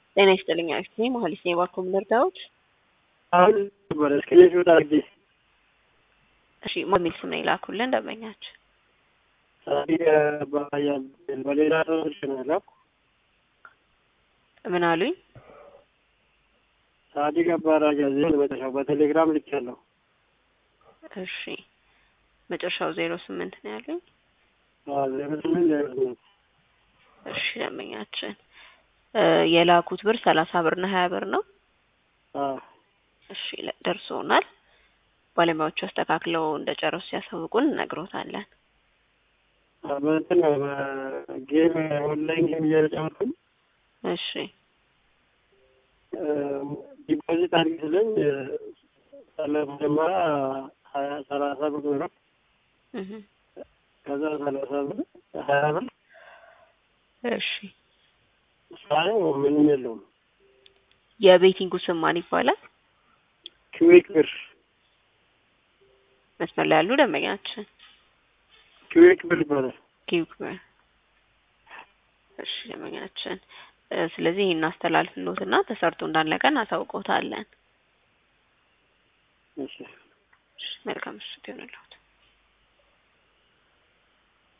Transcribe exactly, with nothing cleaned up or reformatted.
ጤና ይስጥልኝ አክቲ መሀሊስ ነኝ ባኮ ምንርዳውት አሁን ወደ ስክሪን ሾት አድርጌ እሺ ሞሚል ስም ነው ይላኩልን ደንበኛች ሳዲቅ ባያ በሌላ ሰዎች ነው ያለው ምን አሉኝ ሳዲቅ ባራጃ ዘል በተሻው በቴሌግራም ልኬያለሁ እሺ መጨረሻው ዜሮ ስምንት ነው ያሉኝ አዎ ዜሮ ስምንት እሺ ደንበኛችን የላኩት ብር ሰላሳ ብር እና ሀያ ብር ነው አዎ እሺ ደርሶናል ባለሙያዎቹ አስተካክለው እንደጨረሱ ሲያሳውቁን ነግሮታለን አበንተና ጌም ኦንላይን ጌም እየተጫወትኩኝ እሺ ዲፖዚት አድርግልኝ ሰላሳ ሀያ ሰላሳ ብር ነው እህ ከዛ ሰላሳ ብር ሀያ ብር እሺ ሳይው ምንም የለውም የቤቲንጉ ስም ማን ይባላል ኩዊክ ብር መስመር ላይ ያሉ ደንበኛችን ኩዊክ ብር ይባላል ኩዊክ ብር እሺ ደንበኛችን ስለዚህ እናስተላልፍልዎትና ተሰርቶ እንዳለቀ እናሳውቅዎታለን እሺ መልካም ምሽት ይሁንልዎት